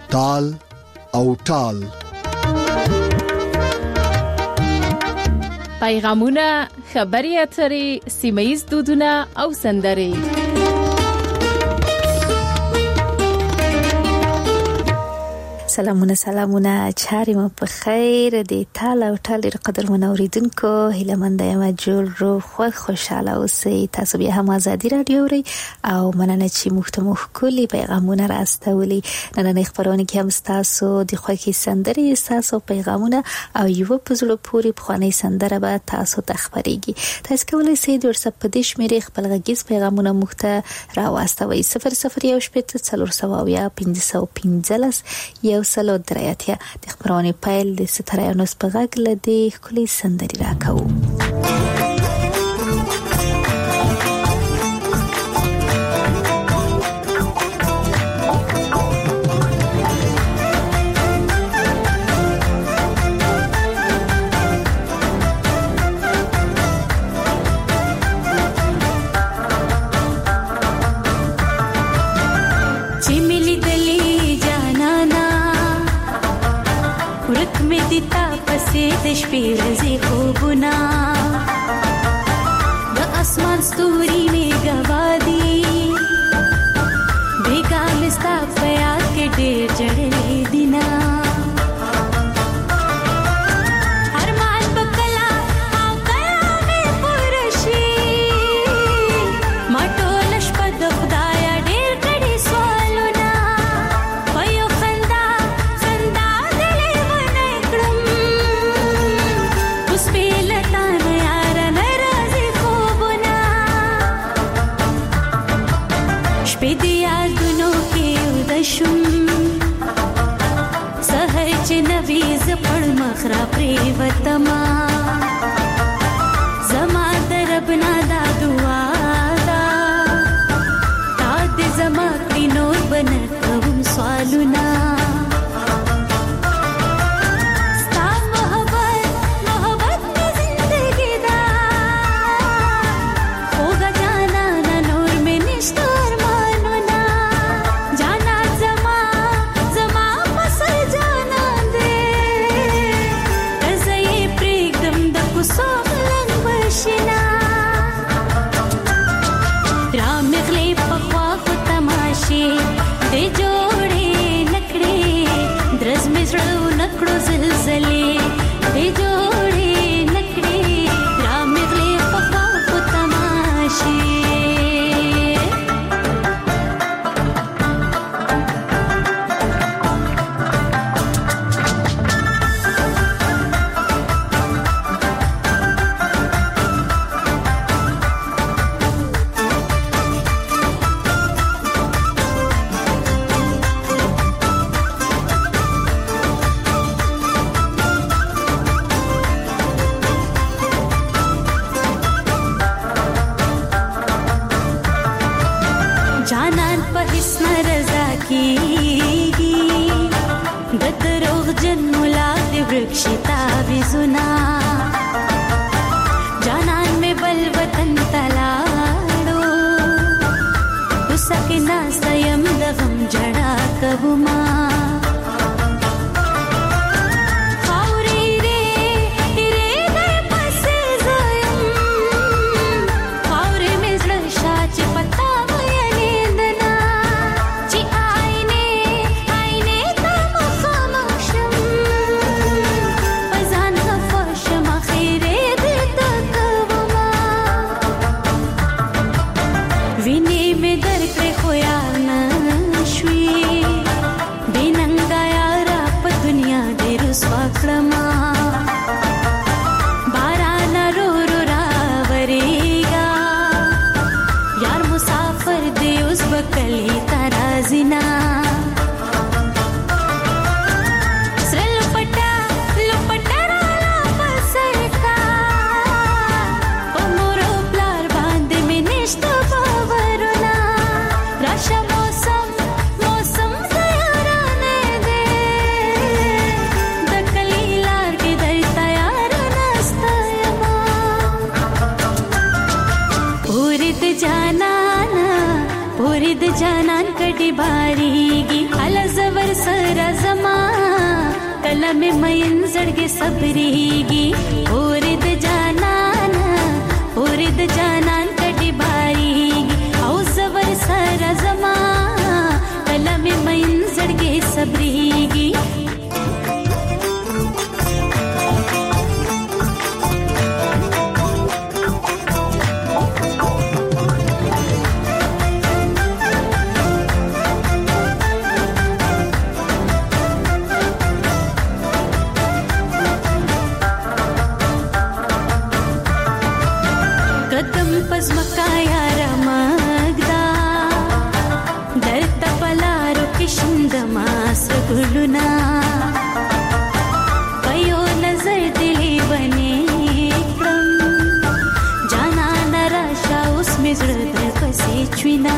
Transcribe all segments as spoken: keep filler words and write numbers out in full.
تال او ټال. پیغامونه، خبري اترې، سیمه‌یز دودونه او سندرې. سلامونه سلامونه چاري مو په خیر دي. تال او ټال ډېر قدرمن اوریدونکو، هیله مند یم جوړ رو خو خوشاله اوسئ. تاسو بیا هم ازادي رادیو اورئ او مننه چې موږ ته مخ کلی پیغامونه راستولي. نن خبرونه کې هم تاسو د خوږی سندرې، تاسو پیغامونه او یو په زړه پوری بخوانی سندره به تاسو ته خبريږي. تاسو کولای شئ د واتساپ په دیش مې خپل غږیز پیغامونه موږ ته راوستوي. صفر صفر یو شپږ څلور سوه یا پنځه پنځلس یو سلو درایاتیا د خبرونه پایل د سترایانوس په غږ لدی کلی سندري راکاو. د شپې رزي خوبونه د اسمان ستوري می غوادي بیګا مستا پیا کې ډېر جړلې دینا ارمان بکلا او کلا می پرشي مټول شپه د خدای ډېر کړي سوالونه ويو خندا خندا دلې ونه کړم مخرا پری وتما زما دربنا دا دعا دا تا دې زما کینو بن کوم سوالونه پوری د جانان کډي باریږي ال زور سره زما کله مې مین زړګي صبرېږي پوری د جانان پوری د جانان کډي باریږي او زور سره زما کله مې مین زړګي صبرېږي ګلونا پيو نظر دلی بني کړم جانا نراشا اوس مې زړه در پسې چوينا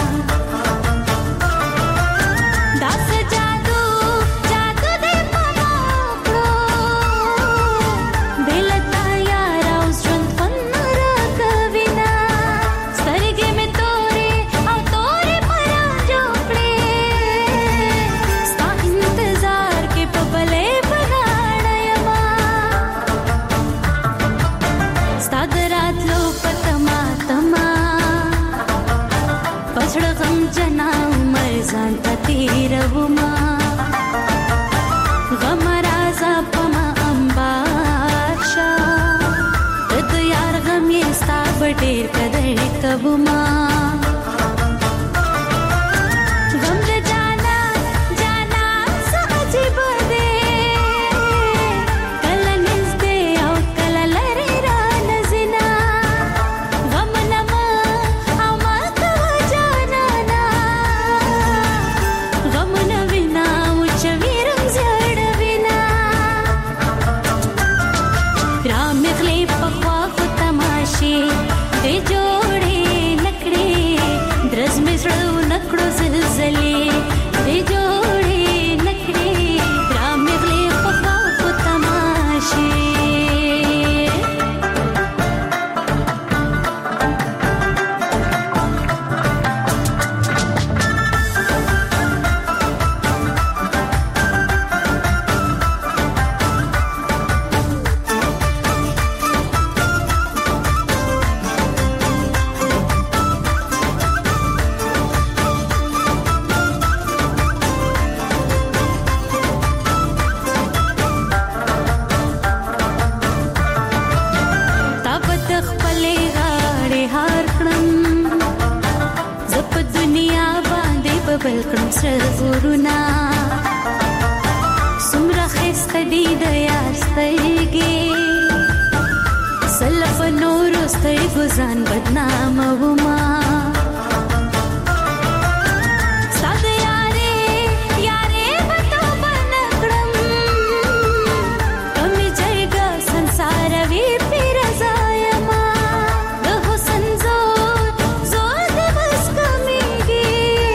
ډېر قدر کوما غم دې جانا جانا ساجب دې کله نږدې او کله لرې را نزنا غم نما او ما کو جانا نا غم نوینا او چويرم زړ وینا رام خلی پخوا کو تماشي دې جوړې نکړې درز مې زړه نکړو زلزلې دې جوړې نکړې رام غلې په خوا کو تماشې بلکم سرورنا سمرا خسته دی د یار سترګې سلف نور سترګو ځان بدنام وما ساده یارې یارې بتو بنکړم کمې جګه संसार وی پیر زایما د حسن زور زور د بس کمیږي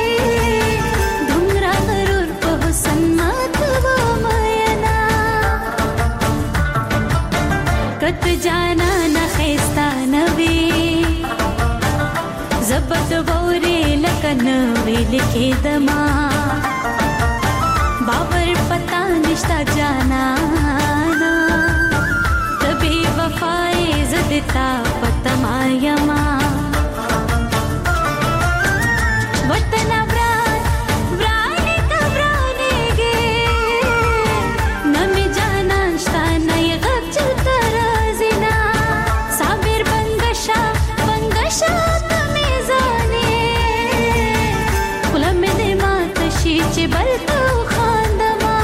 کت جانا نخستا نوی زبط بوری لکن ویل کې دما باور پتا نشتا جانا نا تبھی وفای زدتا پتما یما وطن بران برانی کبرانی گے نمی جانا نشتا نئی غب چلتا چې بلکو خاندما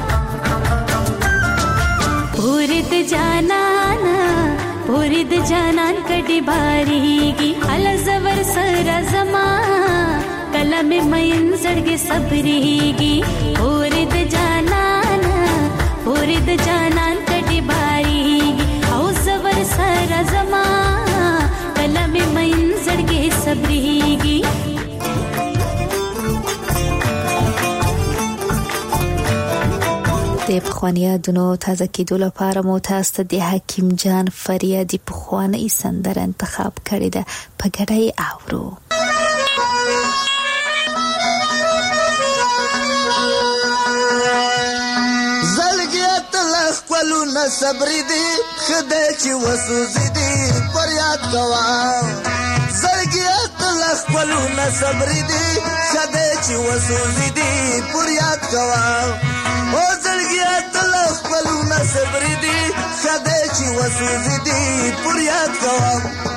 پوری د جانان پوری د جانان کډي باریږي ال زور سره زما کله مې مین زړګي صبرېږي پوری د جانان پوری د جانان کډي باریږي او زور سره زما کله مې مین زړګي صبرېږي د پخواني یادونو تازه کېدو لپاره مو تاسو ته د حکیم جان فریادي پخوانۍ سندره انتخاب کړې ده په ګډه یې اورو نه صبرې دي خدای چې وسوځې دي پر یاد کوه زړګیه ته له خپلو نه صبرې دي خدای چې وسوځې دي پر یاد کوه او زړګیه ته له خپلو نه صبرې دي خدای چې وسوځې دي پر یاد کوه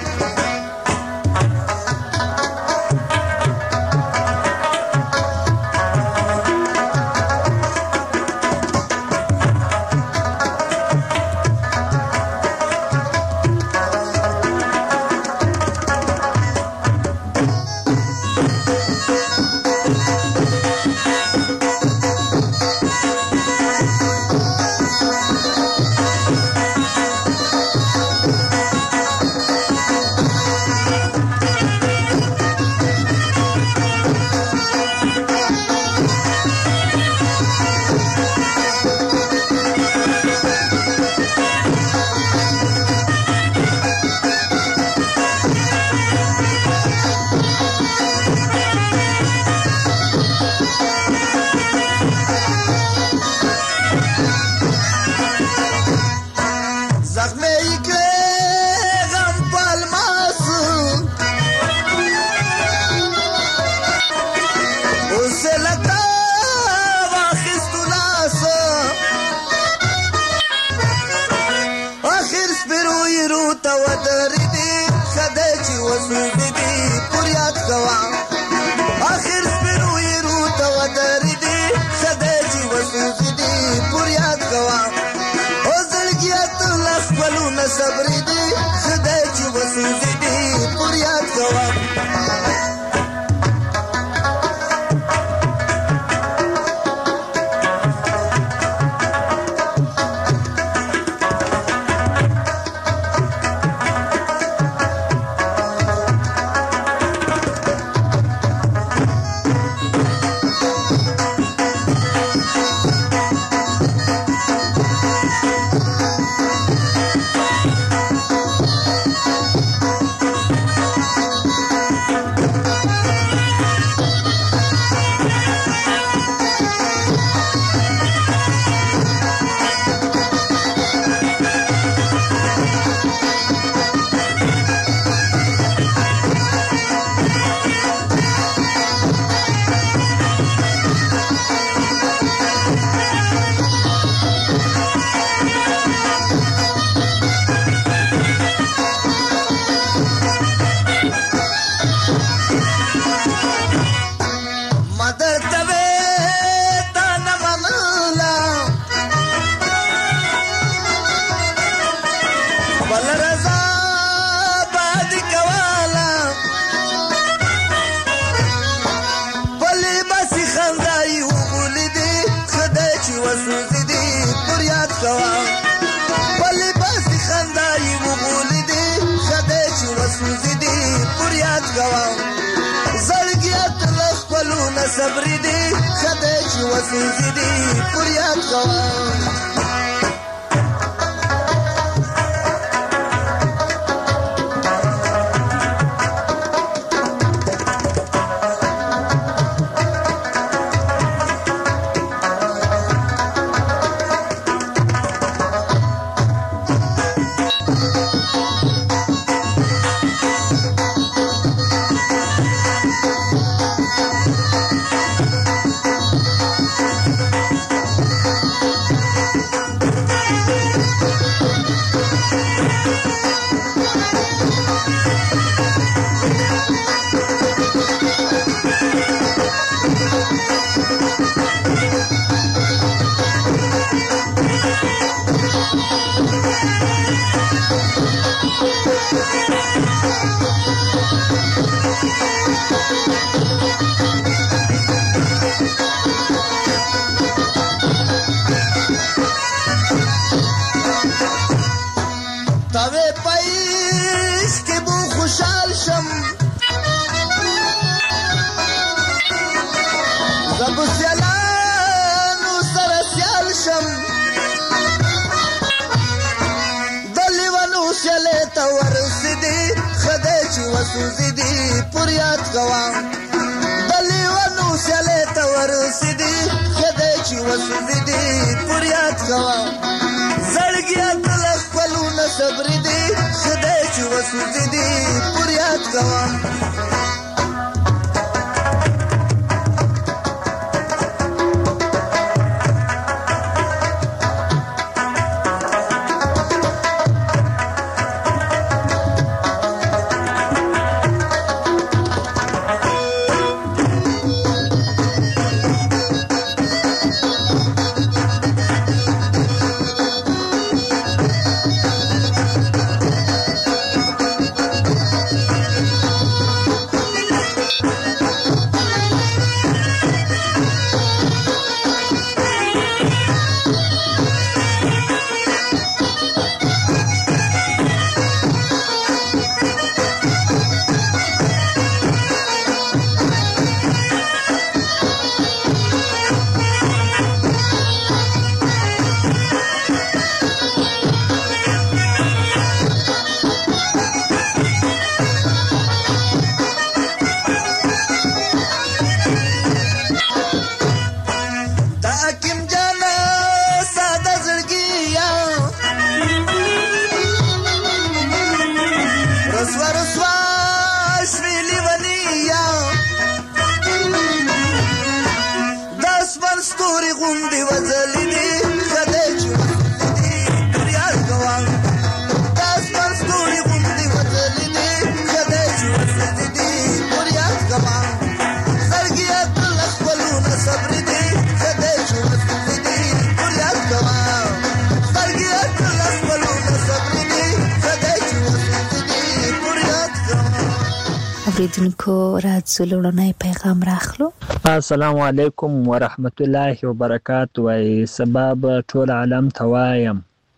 صبرې دي خدای چې وسوځې دي پر یاد کوه صبرې دي خدای چې وسوځې دي پر یاد کوه وسوځې دي پر یاد کوه د لیونو سیالۍ ته ورسېدې خدای چې وسوځې دي پر یاد کوه زړګیه صبر دي خدای چې وسوځي دي پر یاد کوم اوریدونکو راځو لوړنی پیغام راخلو. السلام علیکم ورحمت الله وبرکاته. وای سبب ټول عالم توایم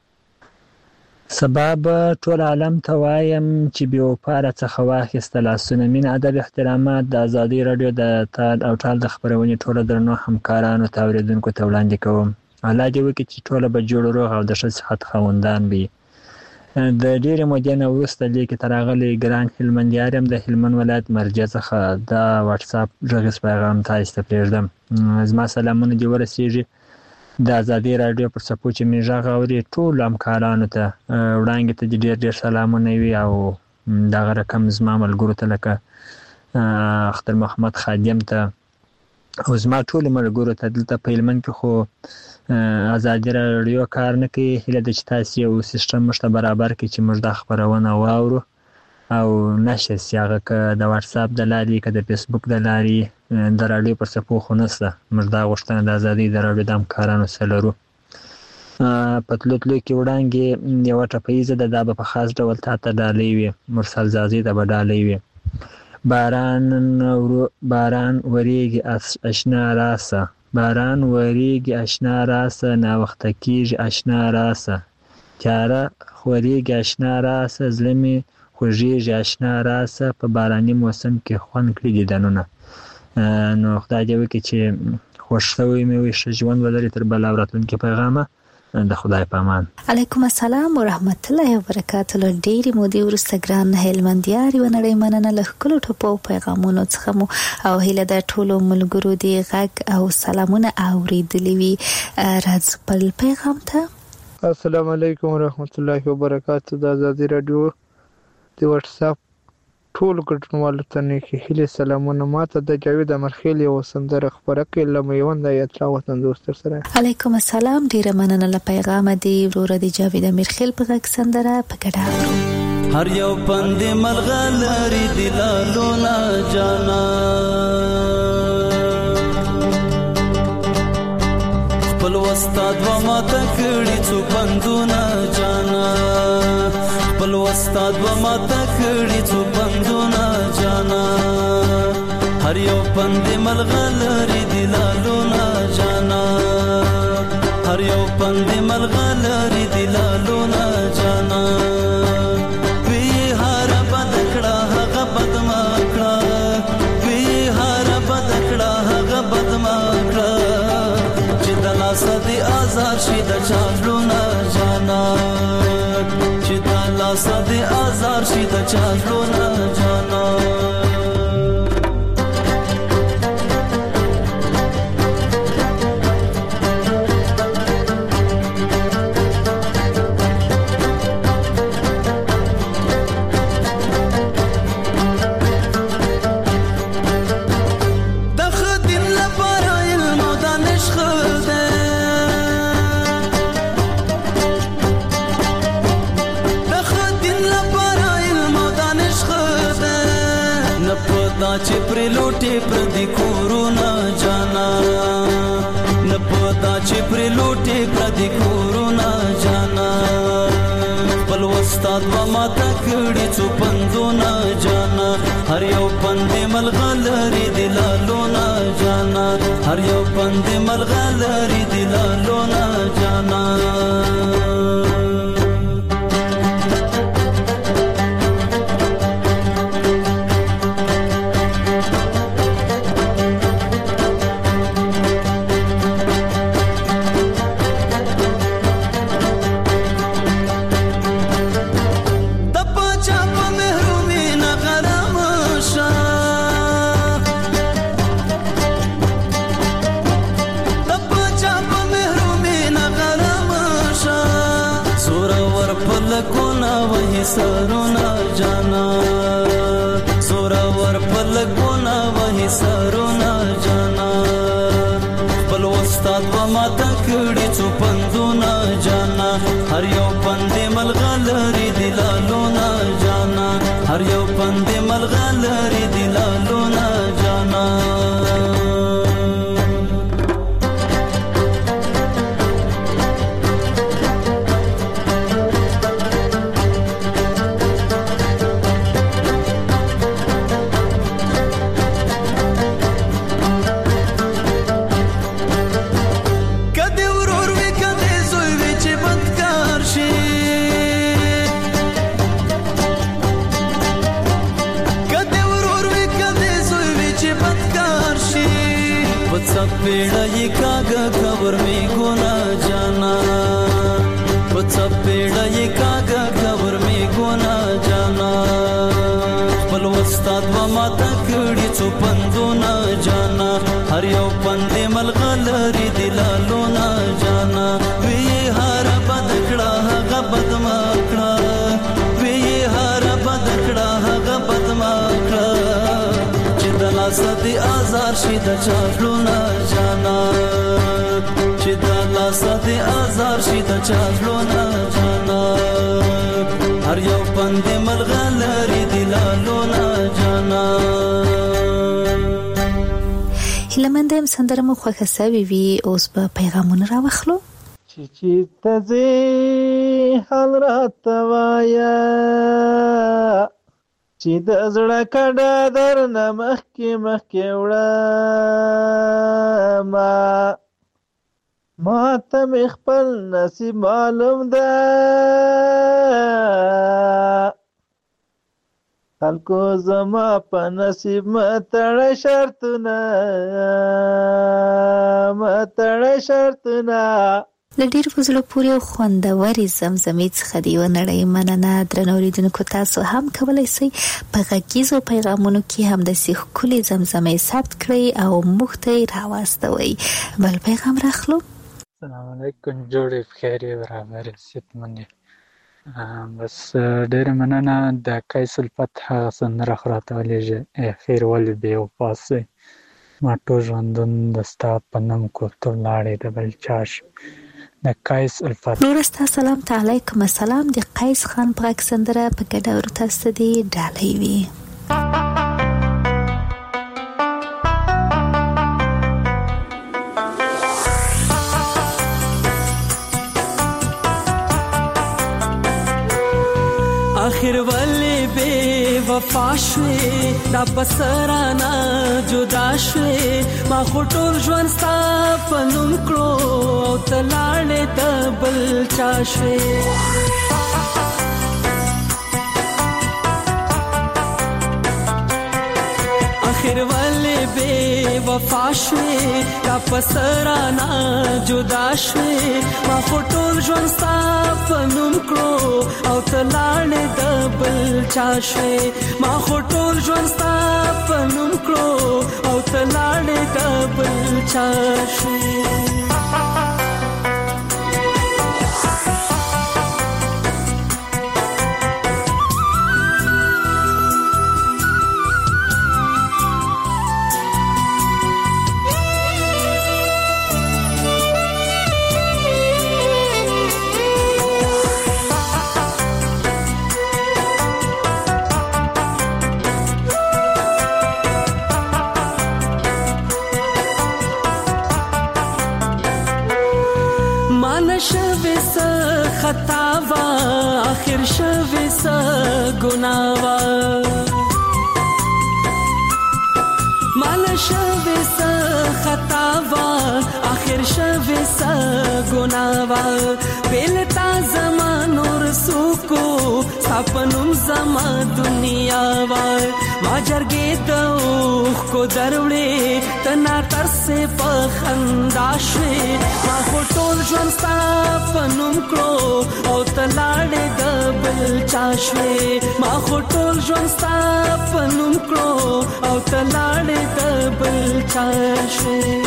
سبب ټول عالم توایم چې بیا وپاره څخه واخیسته لاسونه مین ادب احترامات د ازادي رادیو د تال او ټال د خبرونې ټول درنو همکارانو ته اوریدونکو ته وړاندې کوم. الله دې وکړي چې ټول به جوړ روغ او د ښه صحت خاوندان وي. د ډېرې مودې نه وروسته لیکې ته راغلی ګران هلمندیار یم د هلمند ولایت مرجع څخه دا واټساپ غږیز پیغام تاسو ته پرېږدم. زما سلامونه دې ورسېږي د ازادي رادیو پر څپو چې مې غږ اوري ټولو همکارانو ته وړاندې ته دې ډېر ډېر سلامونه وي او دغه رقم زما ملګرو ته لکه اختر محمد خادم ته او زما ټولو ملګرو ته دلته په هلمند کې خو ازادي رادیو کار نه کوي. هیله ده چې تاسو یو سیسټم موږ ته برابر کړئ چې موږ دا خپرونه واورو او نشر سي. هغه که د واټساپ د لارې که د فیسبوک د لارې د رادیو پر څپو خو نشته. موږ دا غوښتنه د ازادي د رادیو د همکارانو سره لرو. په تلو تلو کې وړاندې یوه ټپیزه ده، دا به په خاص ډول تا ته ډالۍ وي. مرسل زازي ته به ډالۍ وي. باران باران وریږي اشنا راسه باران وریږي اشنا راسه ناوخته کېږي اشنا راسه تیاره خورېږي اشنا راسه زړه مې خوږېږي اشنا راسه په باراني موسم کې خوند کړي دیدنونه. نو خدای دې وکړي چې خوښ شوی مې وي، ښه ژوند ولري. تر بله او راتلونکي پیغامه د خدای په امان. علیکم السلام ورحمت الله وبرکاته. له ډېرې مودې وروسته ګران هلمندیار یوه نړۍ مننه له ښکلو ټپو پیغامونو څخه مو او هیله ده ټولو ملګرو دې غږ او سلامونه اورېدلي وي. راځو بل پیغام ته. السلام علیکم ورحمت الله وبرکاته. د ازادي رادیو د واټساپ ټول ګډونوالو ته نیکې هیلې سلامونه. ماته د جاوید امرخیل یو سندره خپره کړې له میوند ایتلا وطن دوست سره. علیکم السلام، ډیره مننه له پیغام دی وروره د جاوید امرخیل په غږ سندره په ګډه اورو. هر یو پند ملغلری دلالو نا جانا خپل استاد و ما تکړی څو پندونه جانا خپل استاد و ما تکړی څو پندونه جانا هر یو پند ملغلری دلالو نا جانا هر یو پند ملغلری دلالو نا جانا وی هر بدکړه هغه بدما کړه وی هر بدکړه هغه بدما کړه چې د لاس دی آزاد شي د چالو نا جانا چې د لاس دی آزاد شي د چالو نا جانا لوټي پر دې کورونه جانا نه پتا چې پر لوټي پر دې کورونه جانا خپل استاد و ما تکړی څو پندونه جانا هر یو پندې ملغلري دلالونه جانا هر یو پندې ملغلري دلالونه جانا سرونا جانا سورا ور پلګونا وਹੀ سرونا جانا خپل استاد و ما تکړی څو پندونه جانا هر یو پندې ملغلري دلالونه جانا هر یو پندې ملغلري دلالونه جانا पेड़ा ये कागा खबर में गोना जाना बच्चा पेड़ा ये कागा खबर में गोना जाना पल वस्ताद व माता कड़ी चो पंदो ना जाना हर यो पंदे मलगलरी दिलालो ना जाना वे ये हारा बदकड़ा हगा बदमाकड़ा वे ये हारा बदकड़ा हगा बदमाकड़ा चिदला सदी आजार शिदा चालू ना जाना चिदला सदी आजार शिदा चालू ना जाना हर यो बंदे मलगलरी दिलालो ना जाना هیلمندم سندره مو خوښه سوي وي اوس به پیغامونه راوخلو چې چې تزه حال راته وایا چې د زړه کډه در نه مخکې مخکې وړه ما ما ته مې خپل نصیب معلوم ده خلکو زما په نصیب متړه شرطونه متړه شرطونه له ډېر په زړه پورې او خوندورې زمزمې څخه د یوه نړۍ مننه. درنو اورېدونکو تاسو هم کولی شئ په غږیزو پیغامونو کې همداسې ښکلې زمزمې ثبت کړئ او موږ ته یې راواستوئ. بل پیغام راخلو. السلام علیکم، جوړې بخیر یې برابر صحتمندې. بس ډېره مننه. د قیس الفتح هغه سندره خو راته ولېږه خیر ولې بې وفا سوی ما ټول ژوندون د ستا په نوم کوته ولاړې د بل چا شي. د قیس الفتح. نور ستا سلام ته علیکم السلام. د قیس خان په غږ سندره په ګډه ورو تاسو ته دې ډالۍ وي. आखिर वाले बे वफा شوي دا بسرانا جدا شوي ما خټول ژوند ستا په نوم کړو او تلاړې د بل چا شوي. आखिर वाले बे वफा شوي دا بسرانا جدا شوي ما خټول ژوند ستا په نوم کړو او تلاړې د بل چا شوي. ما خټول ژوند ستا په نوم کړو او تلاړې د بل چا شوي. شوی سا خطاوا آخر شوی سا گناوا مال شوی سا خطاوا آخر شوی سا گناوا بیلتا زمان اور سوکو سپنم زما دنیا وا ما جرګې دوخ کو دروړې تنا تر سه پخندا شوي ما ټول ژوند سپنم کړو او تلاړې د بل چا شوي ما ټول ژوند سپنم کړو او تلاړې د بل چا شوي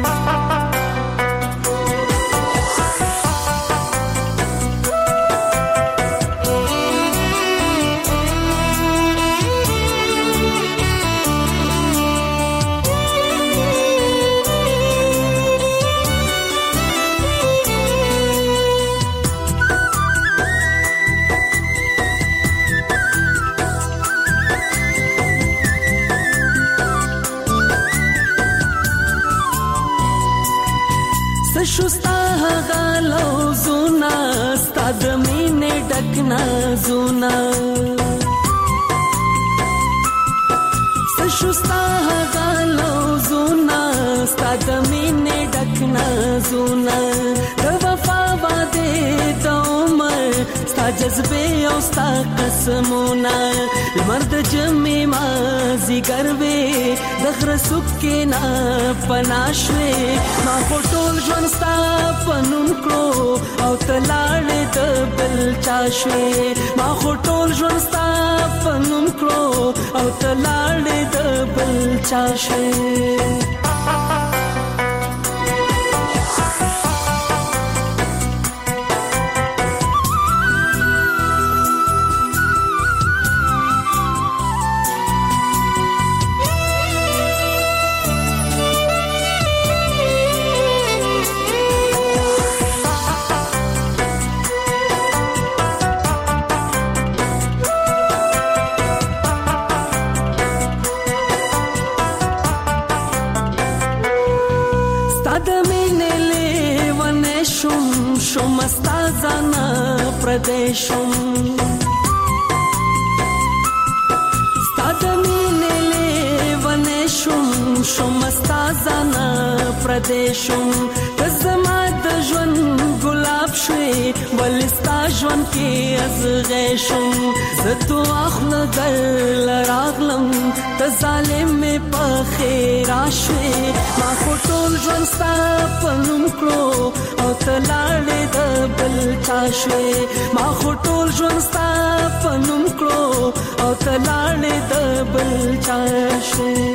شوستا غالو زونا ستاد مینه ډکنا زونا شوستا غالو زونا ستاد مینه ډکنا زونا د وفا باندې دومر ستا جذبه او ستا قسمونه مرد جمع ما زیګروي دغه سکینا پناشوي ما ټول ژوند ستا پنوم کړو او تلاړې د بل چا شوي ما ټول ژوند ستا پنوم کړو او تلاړې د بل چا شوي پردیشم ستاد مینه لیوانشم شم استازانا پردیشم زما د ژوند ګلاب شوي ولستا ژوند کې ازغېشم زه تو اخله در راغلم ته ظالم مې په خیر راشوي ما ټول ژوند ستا پنوم کړو او ته لاړې د بل چا شوي ما ټول ژوند ستا پنوم کړو او ته لاړې د بل چا شوي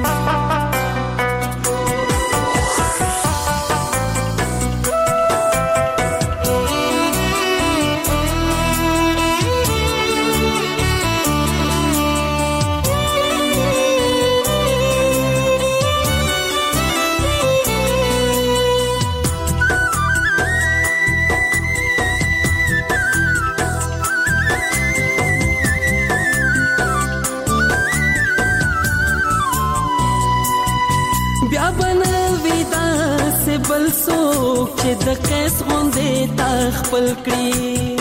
بل څوک چې د قیس غوندې تا خپل کړي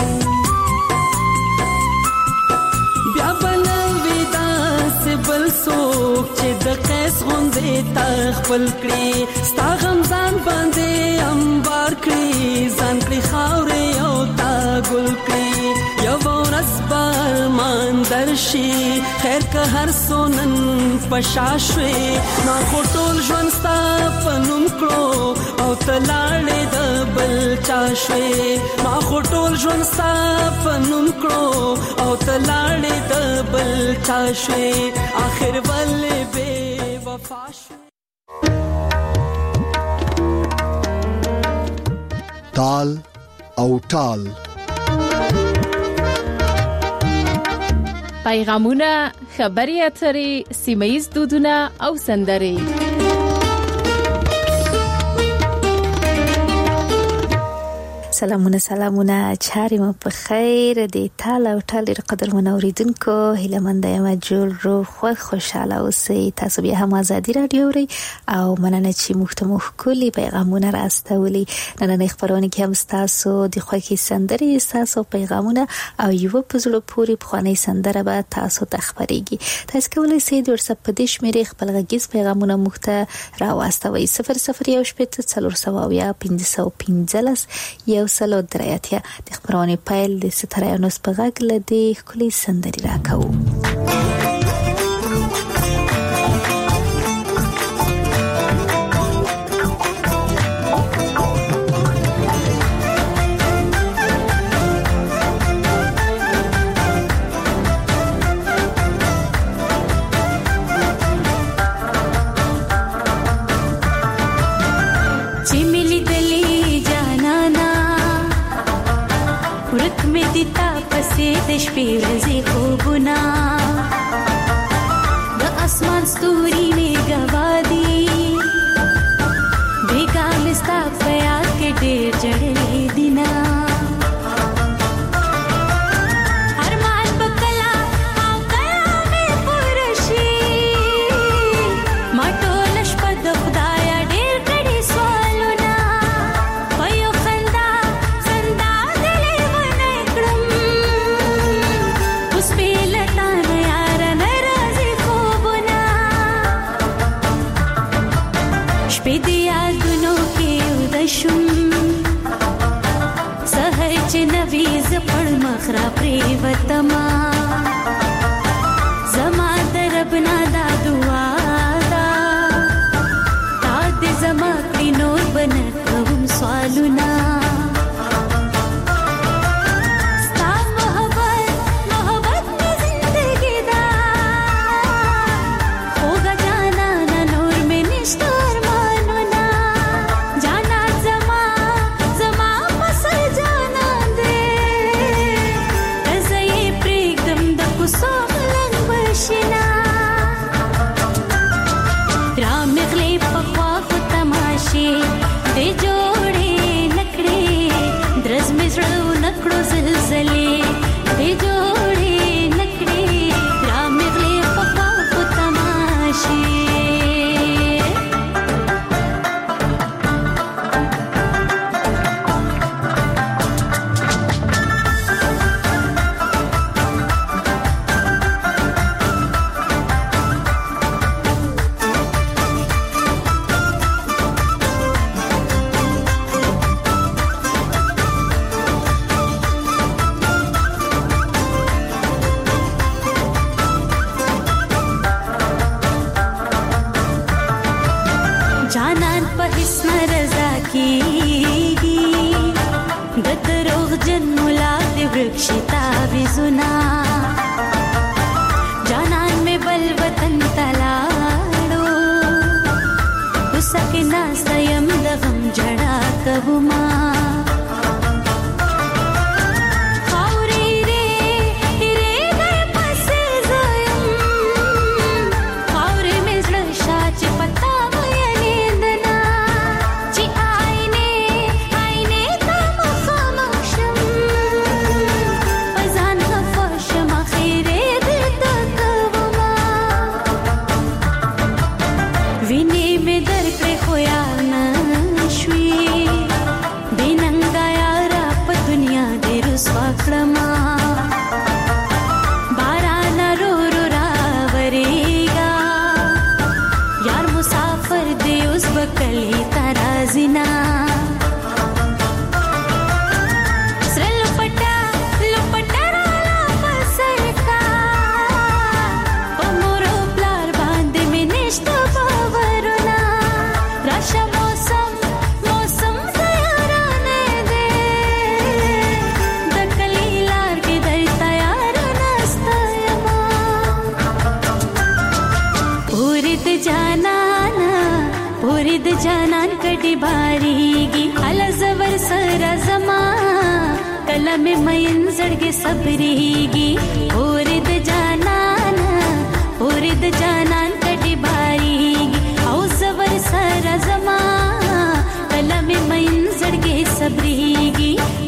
بیا بل وي داسې بل څوک چې د قیس غوندې تا خپل کړي ستا غم ځان باندې انبار کړي ځان کړي خاورې او تا ګل کړي یو ورځ به ارمان درشي خیر که هر څو نن په شا شوې ما خو ټول ژوند ستا په نوم کړو او ته لاړې د بل چا شوې ما خو ټول ژوند ستا په نوم کړو او ته لاړې د بل چا شوې آخر ولې بې وفا شوې تال او ټال پیغامونه خبري اترې سیمه‌ییز دودونه او سندرې سلامونه سلامونه چاري مو په خیر دي تعالی او تعالی قدر منوریدونکو هله مند یم جوړ رو خو خوشاله اوسئ تاسو بیا هم ازادي رادیو ری او مننه چې محتمو کلی پیغامونه راستولي نن نه خبرونه کې هم تاسو د خوکي سندري تاسو پیغامونه او یو په زړه پوری بخوانی سندره به تاسو تخبريږي تاسو کولای شئ د واتساپ په دیش مری خپل غږیز پیغامونه مخته راوستوي صفر صفر یو شپږ څلور سوه یا پنځه پنځلس یو سلو درایاتیا د خبرونه پایل د سترایانو سپغاګ لدی کلی سندري راکاو د شپې ورځې خوبونه د اسمان ستوري می غوادي بیګا مستا پیا کې ډېر جړې دینا ارمان بکلا او کلا می پرشي ماټول شپه د خدای ډېر کړي سوالونه وایو خندا خندا دلې ونه کړم شپدیا غنو کې ودشم سحر چې نویز پړ مخرا پری وتما زما دربنا دا دعا دا تا دې زما کینو بن کوم سوالونه جانان کډي باریږي ال زور سره زما کله مې مین زړګي صبرېږي اور د جانان اور د جانان کډي باریږي او زور سره زما کله مې مین زړګي صبرېږي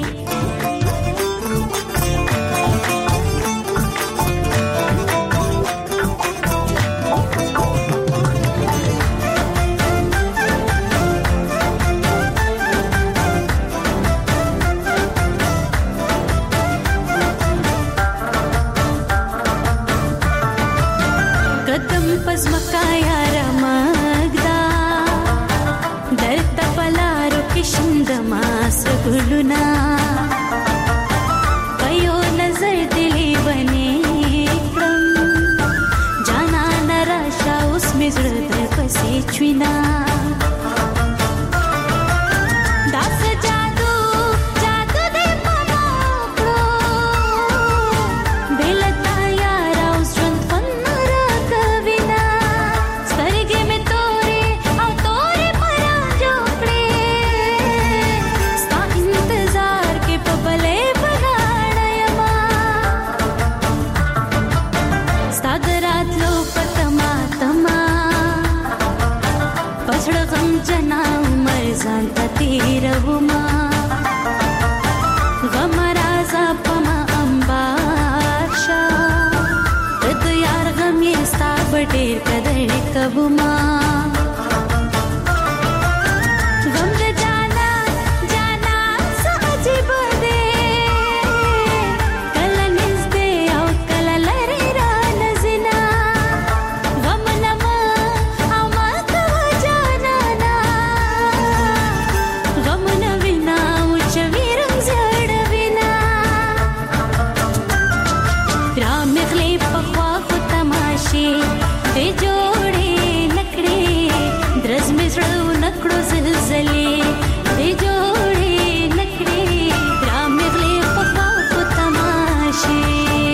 زړونه پيو نظر دلی بنې کړم جانا نراشا اوس مې زړه در پسې چوينا ډېر قدر کوما غم د جانا جانا سعجب دې کله نږدې او کله لرې را نزنا غم نما او ما ته جانا نا غم نه وینا او چوي رنګ زړ وینا را مخلي په خوا خو تماشي دې جوړې نکړې درز مې زړه نکړو زلزلې دې جوړې نکړې را مې غلې په خوا په تماشې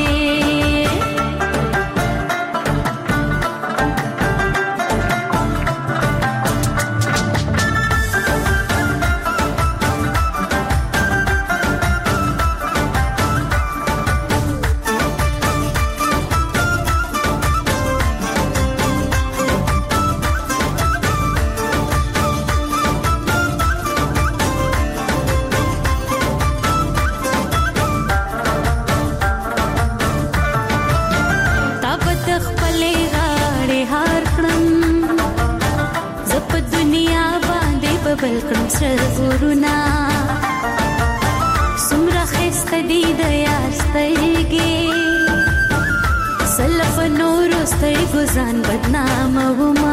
بل کړم سرورنا سمره خسته دی د یار سترګې سلف نور سترګو ځان بدنام وما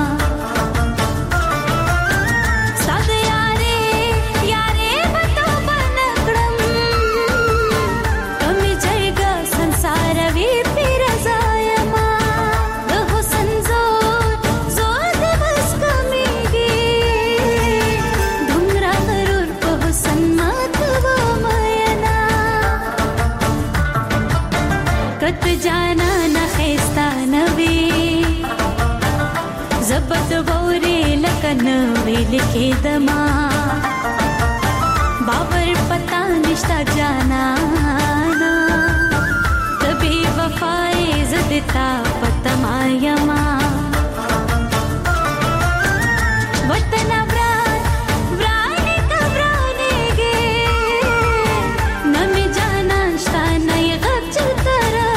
کت جانا نخستا نوی زبط بوری لکن وی لکھی دما باور پتا نشتا جانا تبھی وفائی زدتا پتما یما وطن وران ورانی کبرانے گے نمی جانا شتا نئی غب چلتا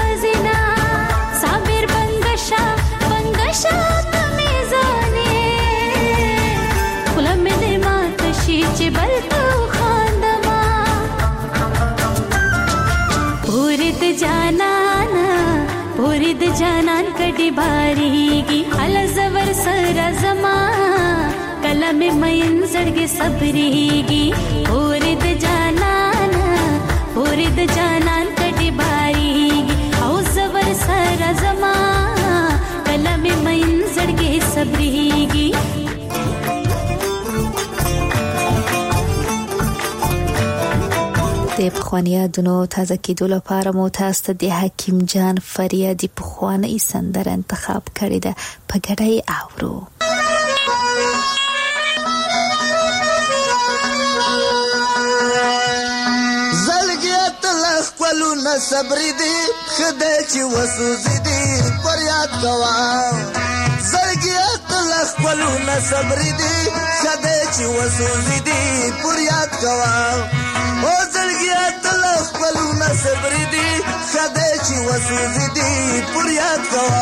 چې بلته خاندما پوری د جانان پوری د جانان کډي باریږي ال زور سره زما کلم مین زړګي صبرېږي پوری د جانان پوری د جانان کډي باریږي او زور سره زما کلم مین زړګي صبرېږي د پخوانی یادونو تازه کېدو لپاره مو تاسو ته د حکیم جان فریادي پخوانی سندره انتخاب کړې ده په ګډه یې اورو زلګیت لخ کولو نه صبر دي خدای چې وسوځي دي پر یاد کوا زلګیت لخ کولو نه صبر دي خدای چې وسوځي دي پر یاد کوا او زلګیت لخ کولو نه صبر دي خدای چې وسوځي دي پر یاد کوا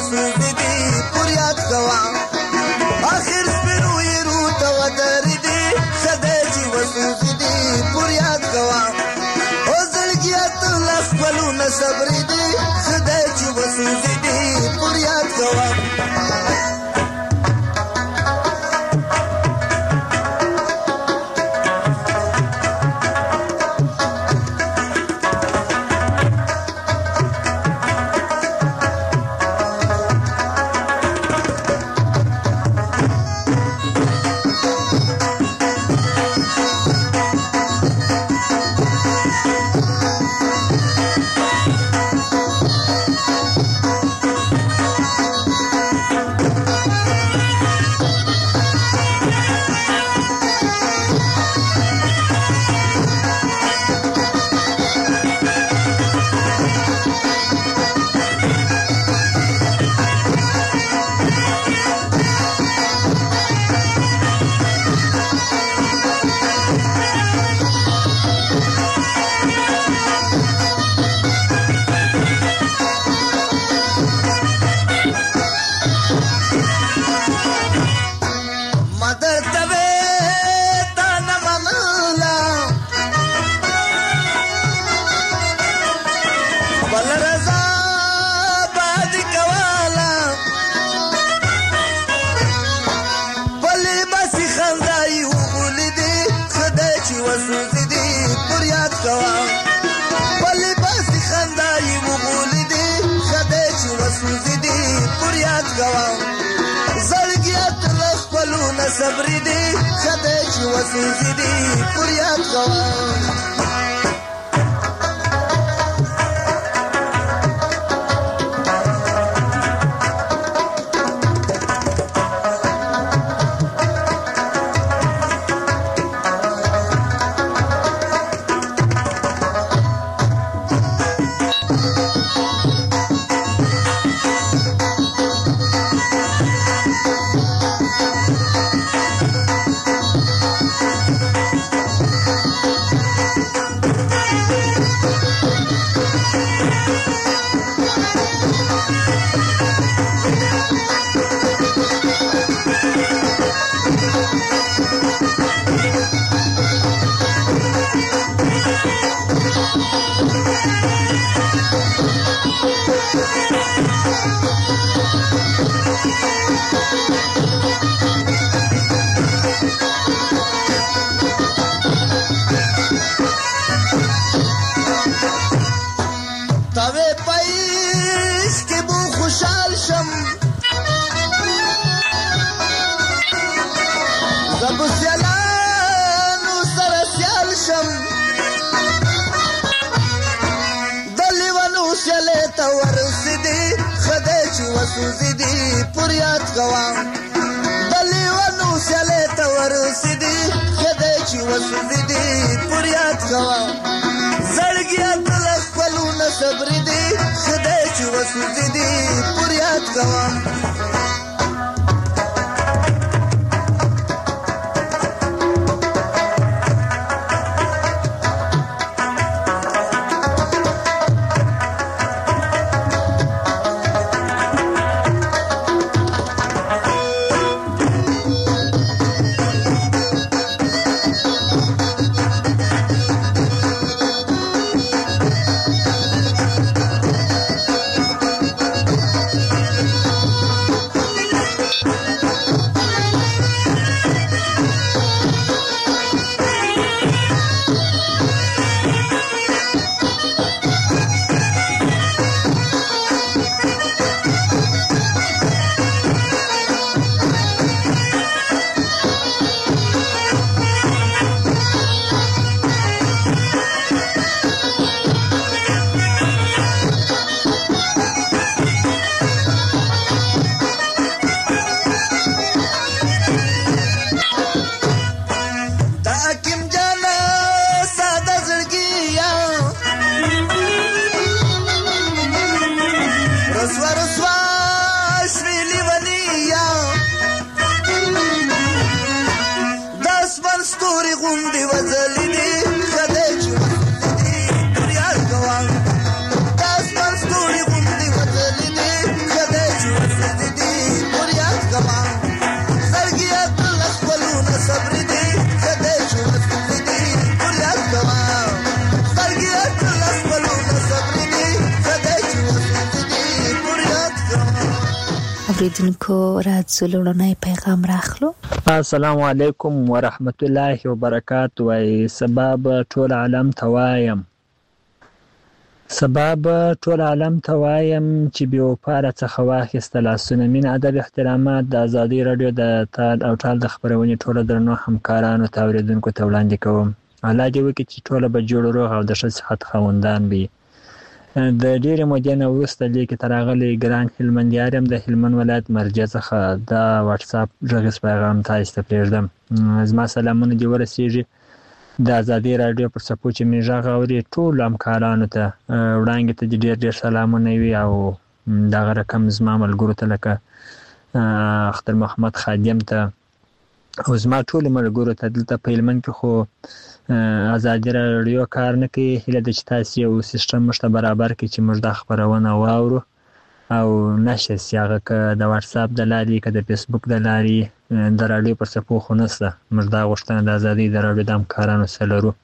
وسوځي دي پر یاد کوا اخر سپینو یرو ته ودرې دي خدای چې وسوځي دي پر یاد کوا او زړګیا ته لاس خپلونه صبرې دي خدای چې وسوځي دي پر یاد کوا صبرې دي خدای چې وسوځي دي پر یاد کوا وسوځي دي پر یاد کوا بلې ونو سیالې ته ورسېدي خدای چې وسوځي دي پر یاد کوا زړګیا ته له خپلونه صبرې دي خدای چې وسوځي دي پر یاد کوا اوریدونکو راځو لړنای پیغام راخلو. السلام علیکم ورحمت الله وبرکاتہ. وای سبب ټول عالم توایم سبب ټول عالم توایم چې بیا وپاره څخه واخیسته لاسونه مين ادب احترامات د ازادي رادیو د تال او ټال د خبرونې ټول درنو همکارانو ته اوریدونکو ته وړاندې کوم. الله دې وکړي چې ټول به جوړ روغ او د ښه صحت خاوندان وي. د ډېرې مودې نه وروسته لیکې ته راغلی ګران هلمندیار یم د هلمند ولایت مرجع څخه دا واتساپ غږیز پیغام تاسو ته پرېږدم. زما سلامونه دې ورسېږي د ازادي رادیو پر څپو چې مې غږ اوري ټولو همکارانو ته وړاندې ته دې ډېر ډېر سلامونه وي او دغه رقم زما ملګرو ته لکه اختر محمد خادم ته او زما ټولو ملګرو ته دلته په هلمند کې خو ازادي رادیو کار نه کوي. هیله ده چې تاسو یو سیستم موږ ته برابر کړئ چې موږ دا خپرونه واورو او نشر سي. هغه که د واتساپ د لارې که د فیسبوک د لارې د رادیو پر څپو خو نشته. موږ دا غوښتنه د ازادي د رادیو د همکارانو سره لرو.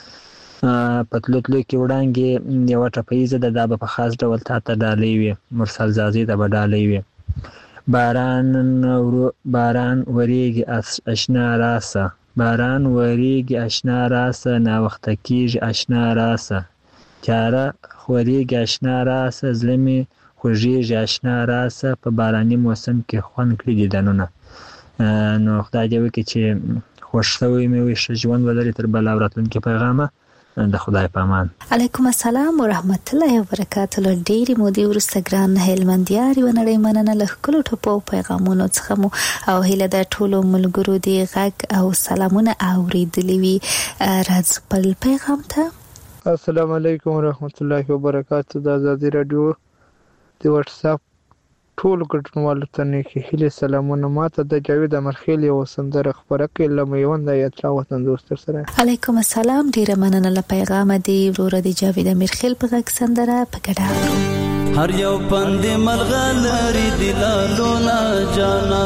په تلو تلو کې وړاندې یوه ټپیزه ده، دا به په خاص ډول تا ته ډالۍ وي. مرسل زازي ته به ډالۍ وي. باران باران وریږي اشنا راسه، باران وریږي اشنا راسه، ناوخته کېږي اشنا راسه، تیاره خورېږي اشنا راسه، زړه مې خوږېږي اشنا راسه، په باراني موسم کې خوند کړي دیدنونه. نو خدای دې وکړي چې خوښ شوی مې وي، ښه ژوند ولري. تر بله او راتلونکي پیغامه د خدای په امان. علیکم السلام ورحمت الله وبرکاتہ. له ډېرې مودې وروسته ګران هلمندیار یوه نړۍ مننه له ښکلو ټپو پیغامونو څخه مو او هیله ده ټولو ملګرو دې غږ او سلامونه اورېدلي وي. راځو بل پیغام ته. السلام علیکم ورحمت الله وبرکاتہ. د ازادي رادیو د واتساپ ټول ګډونوالو ته نیکې هیلې سلامونه. ماته د جاوید امرخیل یو سندره خپره کړې له میوند ایتلا وطن دوست سره. علیکم السلام، ډیره مننه له پیغامه دی وروره د جاوید امرخیل په غږ سندره په ګډه اورو. هر یو پند ملغلری دلالونه جانا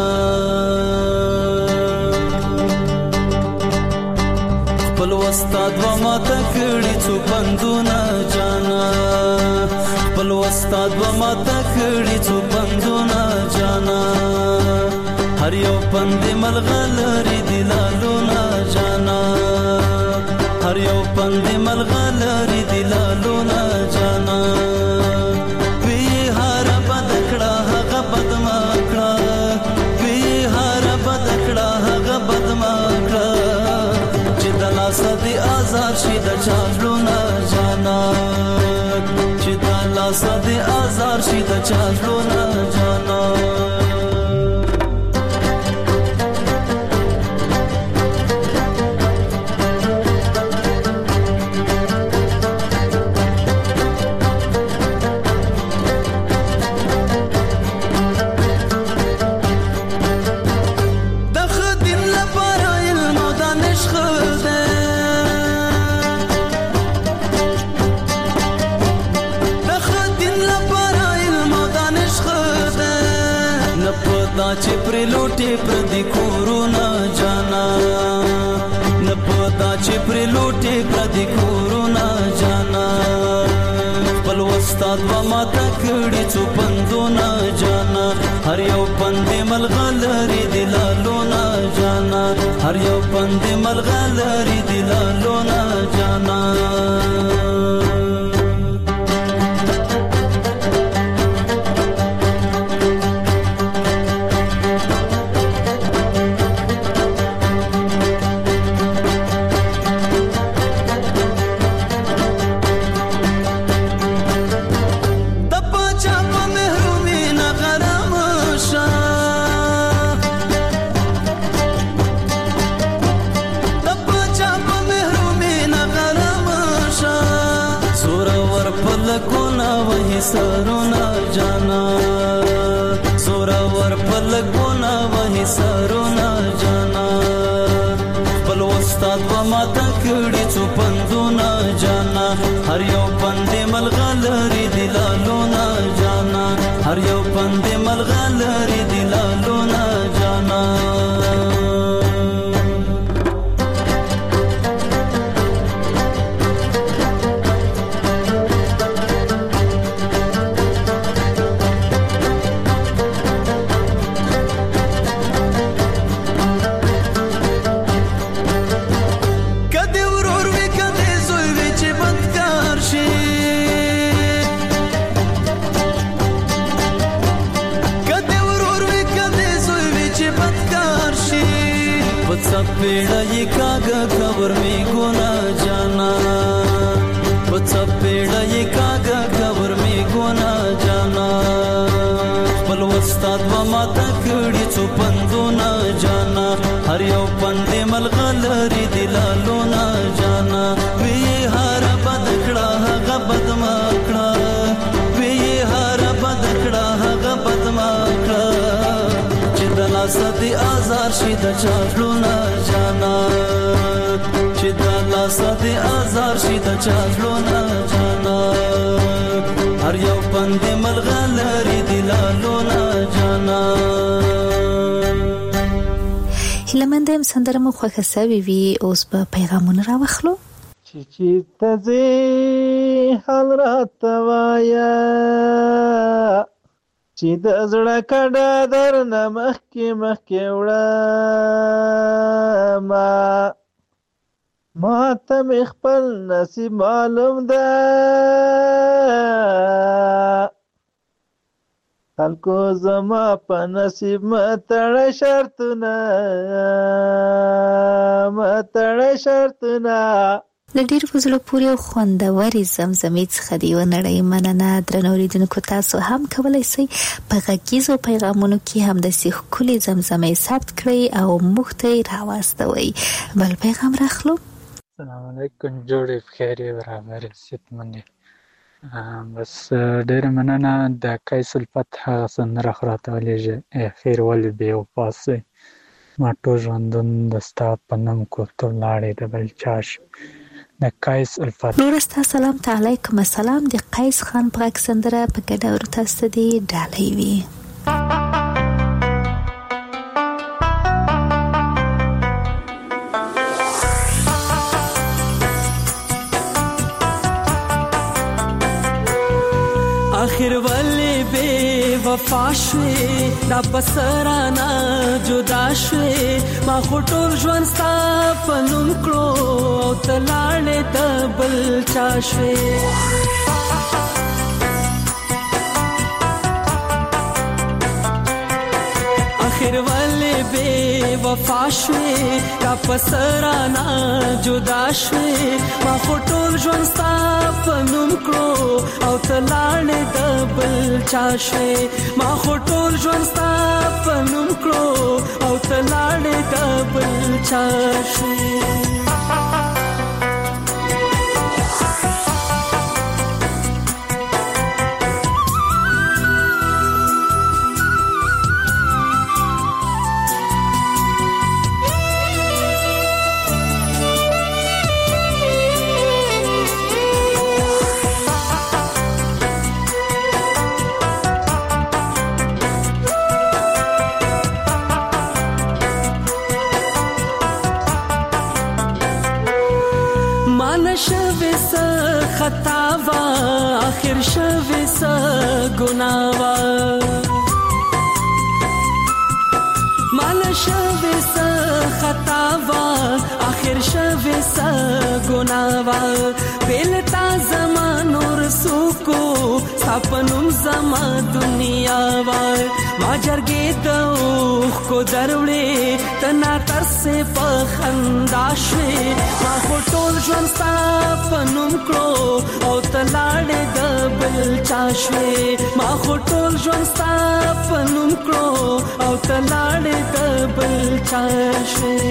خپل استاد و ماته کړي څو پندونه جانا، خپل استاد و ماته کړي څو پندونه جانا، هر یو پند ملغلری دلالونه جانا، هر یو پند ملغلری دلالونه جانا، وی هر بد کړه هغه بد ما کړه، وی هر بد کړه هغه بد ما کړه، چې د لاس دی آزاد شي د چالونه جانا، چې د لاس دی آزاد شي د چالونه جانا. چې پر لوټي پر دي کورونا جانا، نه پتا چې پر لوټي پر دي کورونا جانا، خپل استاد و ماته کړي څو پندونه جانا، هر یو پند ملغلری دلالونه جانا، هر یو پند ملغلری دلالونه جانا. سرونا جانا سورا ور پلګونا وهي سرونا جانا، خپل استاد و ماته کړي څو پندونه جانا، هر یو پند ملغلری دلالونه جانا، هر یو پند ملغلری دلالونه جانا. चपेड़ाई कागा खबर में गुना जाना वो चपेड़ाई कागा खबर में गुना जाना बल वस्ताद व माता कड़ी चुपंदो ना जाना हर यो पंदे मलगलरी दिलालो ना जाना वे ये हारा बदकड़ा हगा बदमाकड़ा वे ये हारा बदकड़ा हगा बदमाकड़ा चिदला सदी आजार शिदा चालो ना जाना चिदला सदी आजार शिदा चालो ना जाना हर यो पंदे मलगलरी दिलालो ना जाना هیلمنده ام سندره مو خوښه سوي وي اوس به پیغامونه راوخلو چې چې تزه حال راته وایا چې د زړه کډه در نه مخکې مخکې وړه ما ما ته مې خپل نصیب معلوم ده خلکو زما په نصیب متړه شرطونه متړه شرطونه له ډېر په زړه پورې او خوندورې زمزمې څخه د یوه نړۍ مننه. درنو اورېدونکو تاسو هم کولی شئ په غږیزو پیغامونو کې همداسې ښکلې زمزمې ثبت کړئ او موږ ته یې راواستوئ. بل پیغام راخلو. السلام علیکم، جوړې بخیر برابر صحتمندې. بس ډېره مننه. د قیس الفتح سندره خو راته ولیږه خیر ولې بې وفا سوی ما ټول ژوندون د ستا په نوم کوته ولاړې د بل چا شي. د قیس الفتح نور ستا سلام ته علیکم السلام. د قیس خان په غږ سندره په ګډه ورو تاسو ته دې ډالۍ وي. आखिर वाले बे वफा शवे دا بسرانا جدا شوه ما خټول ژوند ستا په نوم کړو او تلاړې د بل چا شوه आखिर वाले बे वफा شوه دا بسرانا جدا شوه ما خټول ژوند ستا په نوم کړو او تلاړې د بل چا شوه ما خټول ژوند ستا په نوم کړو او تلاړې د بل چا شوه خطاوا آخر شوی سا گناوا مال شوی سا خطاوا آخر شوی سا گناوا پیلتا زمان اور سوکو سپنم زما دنیا وا ما جرګې دوخ کو دروړې تنا تر سے پخندا شوي ما ټول ژوند ستا په نوم کړو او تلاړې د بل چا شوي ما ټول ژوند ستا په نوم کړو او تلاړې د بل چا شوي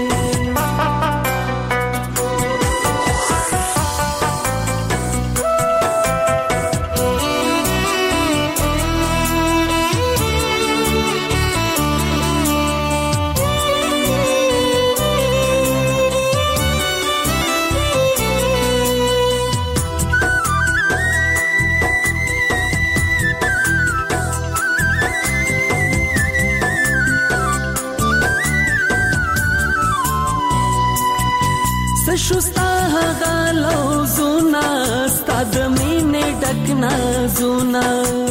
شوستا غالو زونا ستاد مینه ډکنا زونا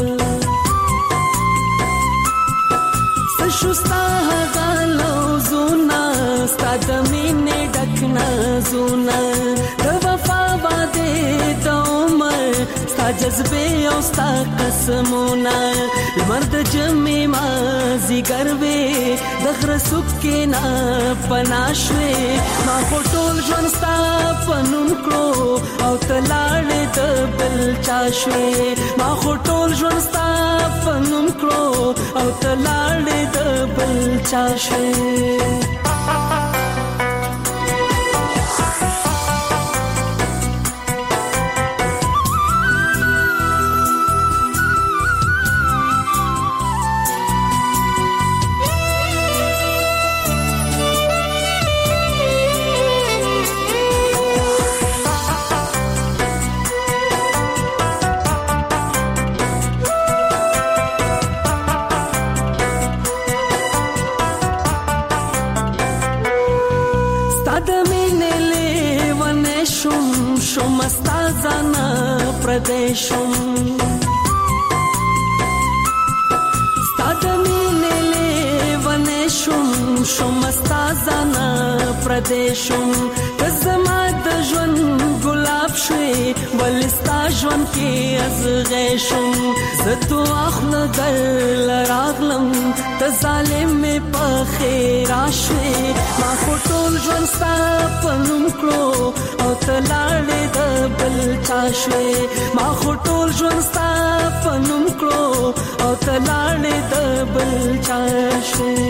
شوستا غالو زونا ستاد مینه ډکنا زونا د وفا باندې دوم ستا جذبه او ستا قسمونه لمر د جمع مازی ګروي د غره سکه نه پناشوي ما ټول ژوند ستا پنوم کړو او تلاړې د بل چا شوي ما ټول ژوند ستا پنوم کړو او تلاړې د بل چا شوي پردیشم ستاد مینه لیوانشم شم استازانا پردیشم زما د ژوند ګلاب شوي ولستا ژوند کې از غیشم زتو اخله در لراغلم ته ظالم په خیر عاشوي ما ټول ژوند ستا پنوم کړو او تلاړې د بل چا شوي ما ټول ژوند ستا پنوم کړو او تلاړې د بل چا شوي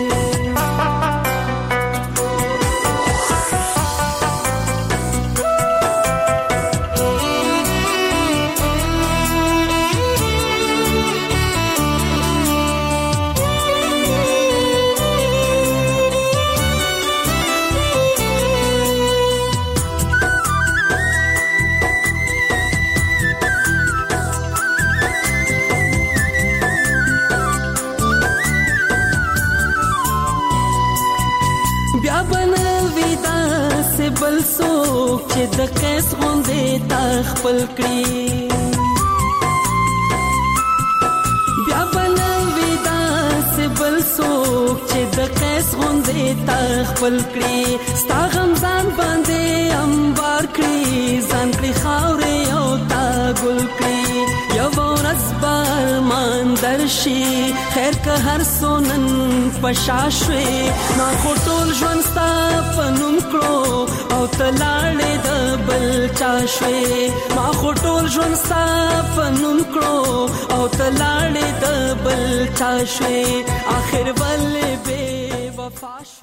بل څوک چې د قیس غوندې تا خپل کړي بیا به نه وي داسې بل څوک چې د قیس غوندې تا خپل کړي ستا غم ځان باندې انبار کړي ځان کړي خاورې او تا ګل کړي یوه ورځ به ارمان درشي خیر که هر څو نن په شا شوې ما خو ټول ژوند ستا په نوم کړو او تلاړې د بل چا شوې ما خو ټول ژوند ستا په نوم کړو او تلاړې د بل چا شوې آخر ولې بې وفا